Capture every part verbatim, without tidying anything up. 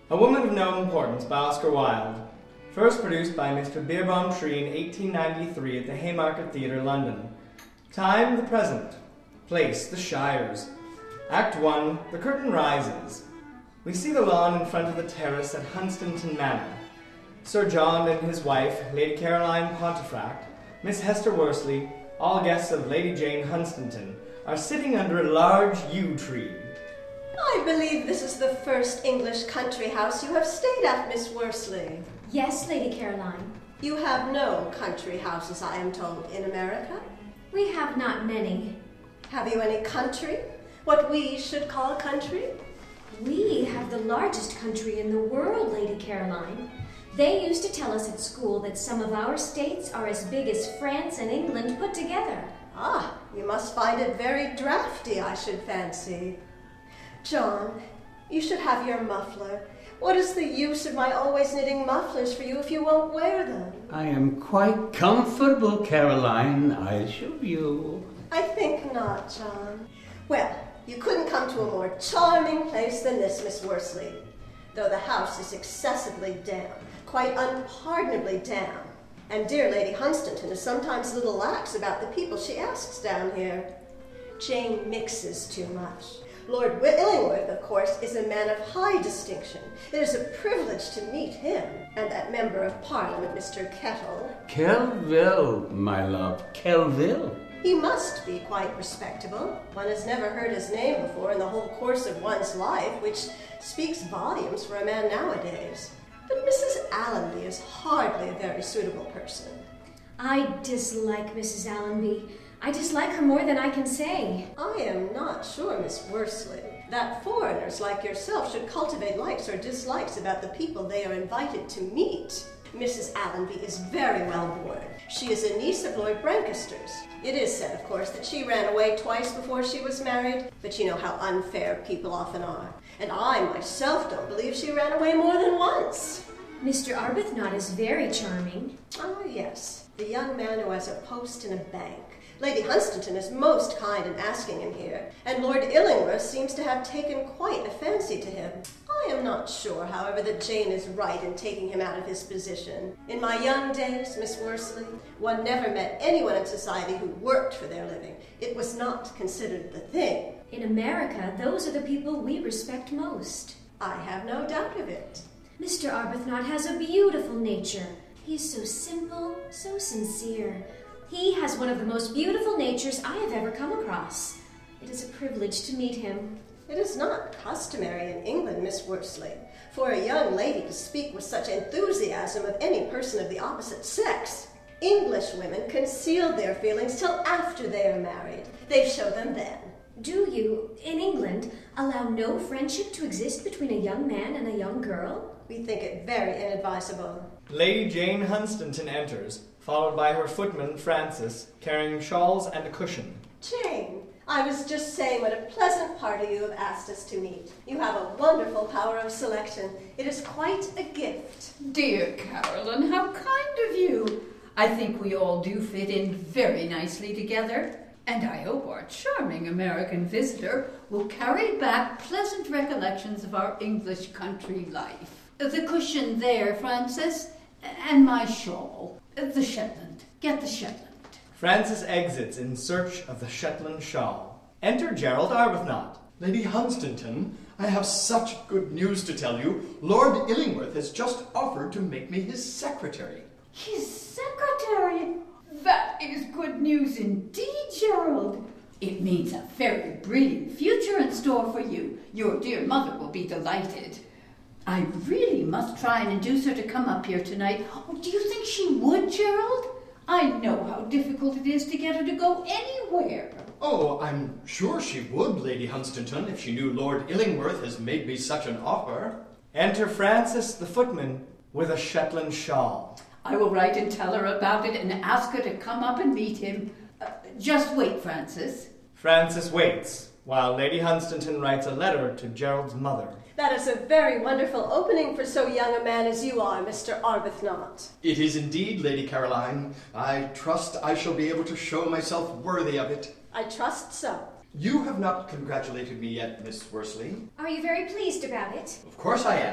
A Woman of No Importance by Oscar Wilde. First produced by Mister Beerbohm Tree in eighteen ninety-three at the Haymarket Theatre, London. Time, the present. Place, the Shires. Act one, the curtain rises. We see the lawn in front of the terrace at Hunstanton Manor. Sir John and his wife, Lady Caroline Pontefract, Miss Hester Worsley, all guests of Lady Jane Hunstanton, are sitting under a large yew tree. I believe this is the first English country house you have stayed at, Miss Worsley. Yes, Lady Caroline. You have no country houses, I am told, in America? We have not many. Have you any country? What we should call country? We have the largest country in the world, Lady Caroline. They used to tell us at school that some of our states are as big as France and England put together. Ah, you must find it very drafty, I should fancy. John, you should have your muffler. What is the use of my always knitting mufflers for you if you won't wear them? I am quite comfortable, Caroline, I assure you. I think not, John. Well, you couldn't come to a more charming place than this, Miss Worsley. Though the house is excessively damp, quite unpardonably damp. And dear Lady Hunstanton is sometimes a little lax about the people she asks down here. Jane mixes too much. Lord Illingworth, of course, is a man of high distinction. It is a privilege to meet him, and that member of Parliament, Mister Kettle. Kelvil, my love, Kelvil. He must be quite respectable. One has never heard his name before in the whole course of one's life, which speaks volumes for a man nowadays. But Missus Allenby is hardly a very suitable person. I dislike Missus Allenby. I dislike her more than I can say. I am not sure, Miss Worsley, that foreigners like yourself should cultivate likes or dislikes about the people they are invited to meet. Missus Allenby is very well born. She is a niece of Lord Brancaster's. It is said, of course, that she ran away twice before she was married, but you know how unfair people often are. And I myself don't believe she ran away more than once. Mister Arbuthnot is very charming. Ah, yes, the young man who has a post in a bank. Lady Hunstanton is most kind in asking him here, and Lord Illingworth seems to have taken quite a fancy to him. I am not sure, however, that Jane is right in taking him out of his position. In my young days, Miss Worsley, one never met anyone in society who worked for their living. It was not considered the thing. In America, those are the people we respect most. I have no doubt of it. Mister Arbuthnot has a beautiful nature. He is so simple, so sincere. He has one of the most beautiful natures I have ever come across. It is a privilege to meet him. It is not customary in England, Miss Worsley, for a young lady to speak with such enthusiasm of any person of the opposite sex. English women conceal their feelings till after they are married. They show them then. Do you, in England, allow no friendship to exist between a young man and a young girl? We think it very inadvisable. Lady Jane Hunstanton enters, followed by her footman, Francis, carrying shawls and a cushion. Jane, I was just saying what a pleasant party you have asked us to meet. You have a wonderful power of selection. It is quite a gift. Dear Caroline, how kind of you. I think we all do fit in very nicely together. And I hope our charming American visitor will carry back pleasant recollections of our English country life. The cushion there, Francis, and my shawl. The Shetland. Get the Shetland. Francis exits in search of the Shetland shawl. Enter Gerald Arbuthnot. Lady Hunstanton, I have such good news to tell you. Lord Illingworth has just offered to make me his secretary. His secretary? That is good news indeed, Gerald. It means a very brilliant future in store for you. Your dear mother will be delighted. I really must try and induce her to come up here tonight. Oh, do you think she would, Gerald? I know how difficult it is to get her to go anywhere. Oh, I'm sure she would, Lady Hunstanton, if she knew Lord Illingworth has made me such an offer. Enter Francis the footman with a Shetland shawl. I will write and tell her about it and ask her to come up and meet him. Uh, just wait, Francis. Francis waits, while Lady Hunstanton writes a letter to Gerald's mother. That is a very wonderful opening for so young a man as you are, Mister Arbuthnot. It is indeed, Lady Caroline. I trust I shall be able to show myself worthy of it. I trust so. You have not congratulated me yet, Miss Worsley. Are you very pleased about it? Of course I am.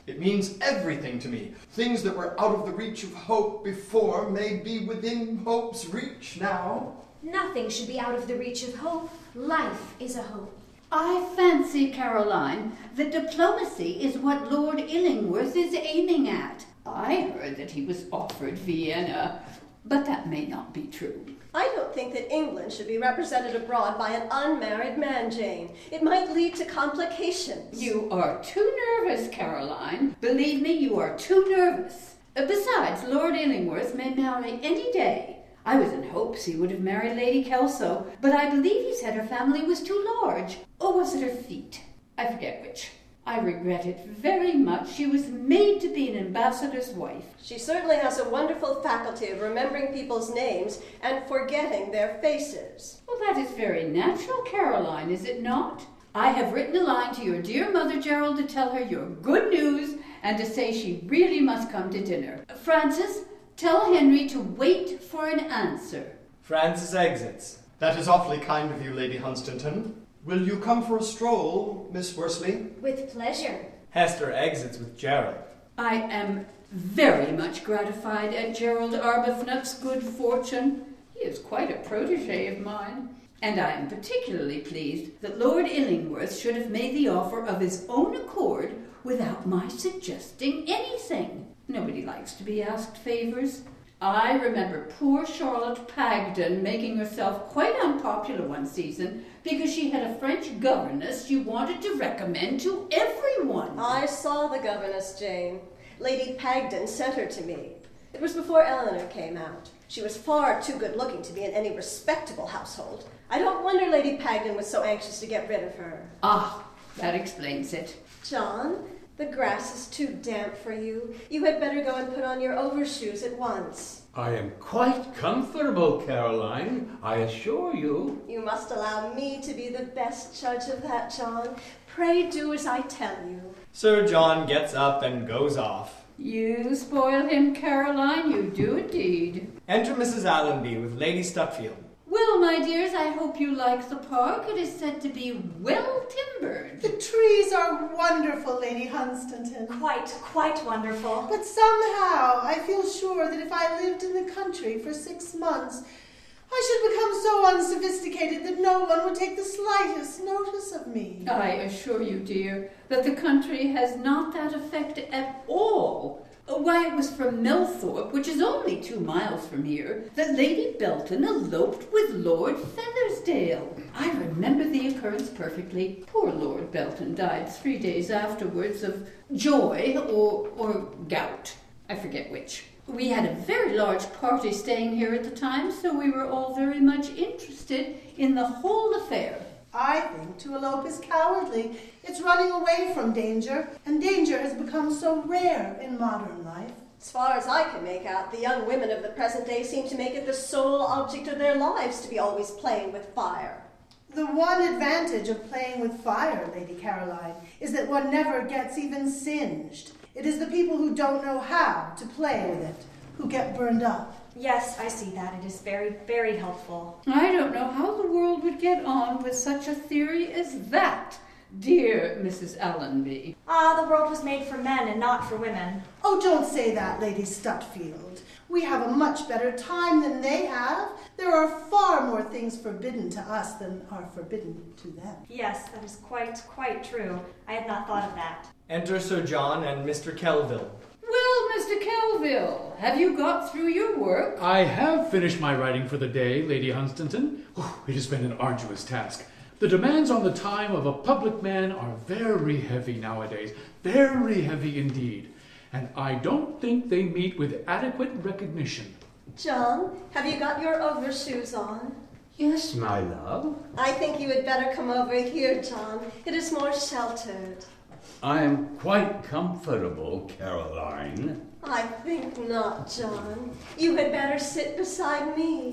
It means everything to me. Things that were out of the reach of hope before may be within hope's reach now. Nothing should be out of the reach of hope. Life is a hope. I fancy, Caroline, that diplomacy is what Lord Illingworth is aiming at. I heard that he was offered Vienna, but that may not be true. I don't think that England should be represented abroad by an unmarried man, Jane. It might lead to complications. You are too nervous, Caroline. Believe me, you are too nervous. Besides, Lord Illingworth may marry any day. I was in hopes he would have married Lady Kelso, but I believe he said her family was too large. Or was it her feet? I forget which. I regret it very much. She was made to be an ambassador's wife. She certainly has a wonderful faculty of remembering people's names and forgetting their faces. Well, that is very natural, Caroline, is it not? I have written a line to your dear mother, Gerald, to tell her your good news and to say she really must come to dinner. Francis, tell Henry to wait for an answer. Francis exits. That is awfully kind of you, Lady Hunstanton. Will you come for a stroll, Miss Worsley? With pleasure. Hester exits with Gerald. I am very much gratified at Gerald Arbuthnot's good fortune. He is quite a protege of mine. And I am particularly pleased that Lord Illingworth should have made the offer of his own accord without my suggesting anything. Nobody likes to be asked favors. I remember poor Charlotte Pagden making herself quite unpopular one season because she had a French governess she wanted to recommend to everyone. I saw the governess, Jane. Lady Pagden sent her to me. It was before Eleanor came out. She was far too good-looking to be in any respectable household. I don't wonder Lady Pagden was so anxious to get rid of her. Ah, that explains it. John, the grass is too damp for you. You had better go and put on your overshoes at once. I am quite comfortable, Caroline, I assure you. You must allow me to be the best judge of that, John. Pray do as I tell you. Sir John gets up and goes off. You spoil him, Caroline, you do indeed. Enter Missus Allenby with Lady Stutfield. Well, my dears, I hope you like the park. It is said to be well timbered. The trees are wonderful, Lady Hunstanton. Quite, quite wonderful. But somehow I feel sure that if I lived in the country for six months, I should become so unsophisticated that no one would take the slightest notice of me. I assure you, dear, that the country has not that effect at all. Why, it was from Melthorpe, which is only two miles from here, that Lady Belton eloped with Lord Feathersdale. I remember the occurrence perfectly. Poor Lord Belton died three days afterwards of joy or, or gout. I forget which. We had a very large party staying here at the time, so we were all very much interested in the whole affair. I think to elope is cowardly. It's running away from danger, and danger has become so rare in modern life. As far as I can make out, the young women of the present day seem to make it the sole object of their lives to be always playing with fire. The one advantage of playing with fire, Lady Caroline, is that one never gets even singed. It is the people who don't know how to play with it who get burned up. Yes, I see that. It is very, very helpful. I don't know how the world would get on with such a theory as that, dear Missus Allenby. Ah, the world was made for men and not for women. Oh, don't say that, Lady Stutfield. We have a much better time than they have. There are far more things forbidden to us than are forbidden to them. Yes, that is quite, quite true. I had not thought of that. Enter Sir John and Mister Kelville. Well, Mister Kelville, have you got through your work? I have finished my writing for the day, Lady Hunstanton. Oh, it has been an arduous task. The demands on the time of a public man are very heavy nowadays, very heavy indeed, and I don't think they meet with adequate recognition. John, have you got your overshoes on? Yes, my love. I think you had better come over here, John. It is more sheltered. I am quite comfortable, Caroline. I think not, John. You had better sit beside me.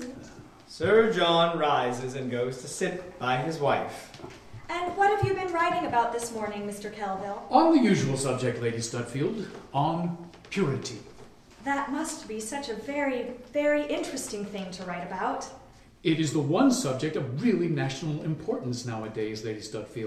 Sir John rises and goes to sit by his wife. And what have you been writing about this morning, Mister Kelville? On the usual subject, Lady Stutfield, on purity. That must be such a very, very interesting thing to write about. It is the one subject of really national importance nowadays, Lady Stutfield.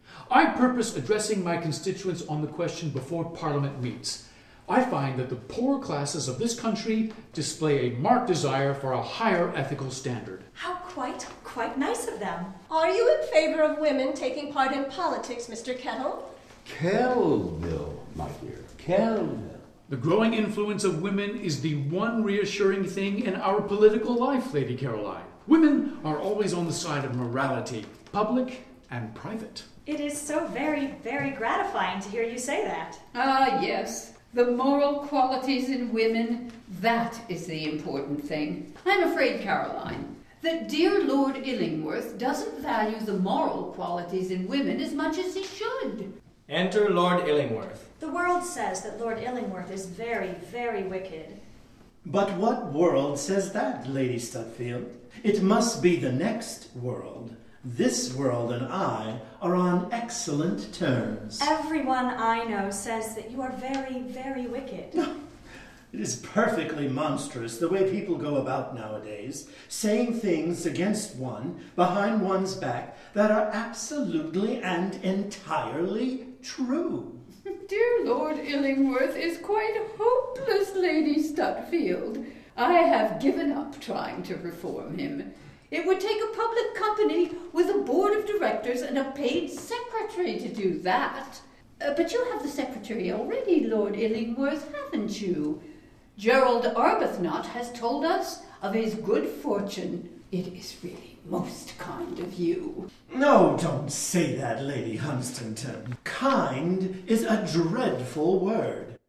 I purpose addressing my constituents on the question before Parliament meets. I find that the poor classes of this country display a marked desire for a higher ethical standard. How quite, quite nice of them. Are you in favor of women taking part in politics, Mister Kettle? Kelville, my dear, Kelville. The growing influence of women is the one reassuring thing in our political life, Lady Caroline. Women are always on the side of morality, public and private. It is so very, very gratifying to hear you say that. Ah, yes. The moral qualities in women, that is the important thing. I'm afraid, Caroline, that dear Lord Illingworth doesn't value the moral qualities in women as much as he should. Enter Lord Illingworth. The world says that Lord Illingworth is very, very wicked. But what world says that, Lady Stutfield? It must be the next world. This world and I are on excellent terms. Everyone I know says that you are very, very wicked. It is perfectly monstrous the way people go about nowadays, saying things against one, behind one's back, that are absolutely and entirely true. Dear Lord Illingworth is quite hopeless, Lady Stutfield. I have given up trying to reform him. It would take a public company with a board of directors and a paid secretary to do that. Uh, but you have the secretary already, Lord Illingworth, haven't you? Gerald Arbuthnot has told us of his good fortune. It is really most kind of you. No, don't say that, Lady Hunstanton. Kind is a dreadful word.